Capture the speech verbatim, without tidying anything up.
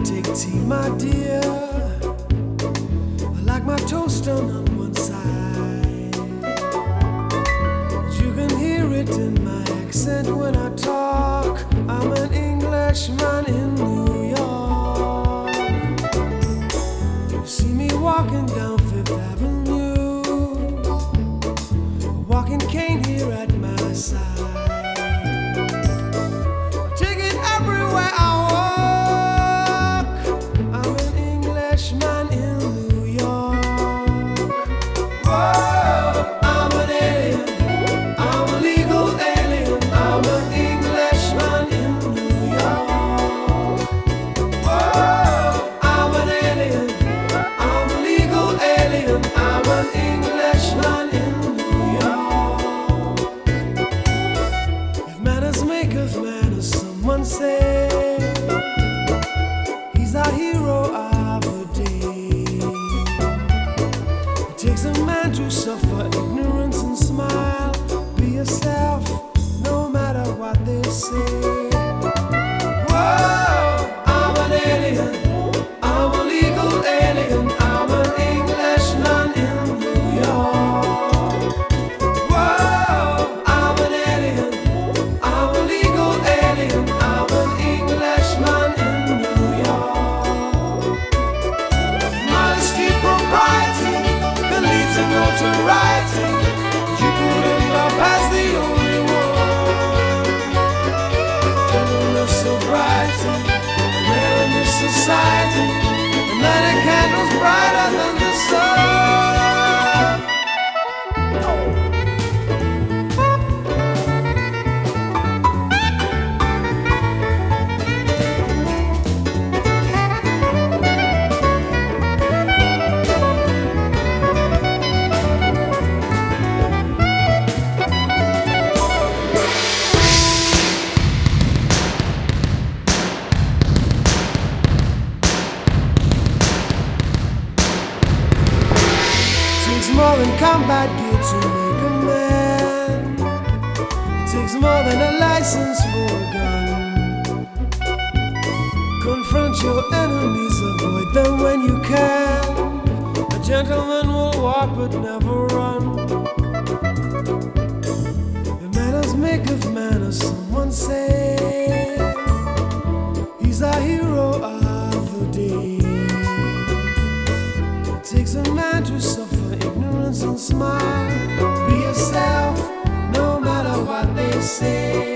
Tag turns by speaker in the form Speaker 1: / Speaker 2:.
Speaker 1: take tea, my dear. I like my toast done on one side. You can hear it in my accent when I talk. I'm an Englishman in New York. You see me walking down Fifth Avenue, a walking cane here at my side. I take it everywhere I walk. I'm an Englishman in New York. Whoa, I'm an alien. I'm a legal alien. I'm an Englishman in New York. Whoa, I'm an alien. I'm a legal alien. I'm an Englishman in New York. If manners maketh manners, someone say, he's our hero of the day. It takes a man to suffer ignorance and smile. Be yourself, no matter what they say. Whoa, I'm an alien. I'm a legal alien. I'm an Englishman in New York. Whoa, I'm an alien. I'm a legal alien. I'm an Englishman in New York. Modesty, propriety can lead to notoriety. You couldn't love as the only one. Gentleness, sobriety, rare in this society. And light a candle's brighter than the sun. Takes more than combat gear to make a man. It takes more than a license for a gun. Confront your enemies, avoid them when you can. A gentleman will walk but never run. The manners maketh manners, someone say. He's our hero of the day. It takes a man to suffer ignorance and smile. Be yourself, no matter what they say.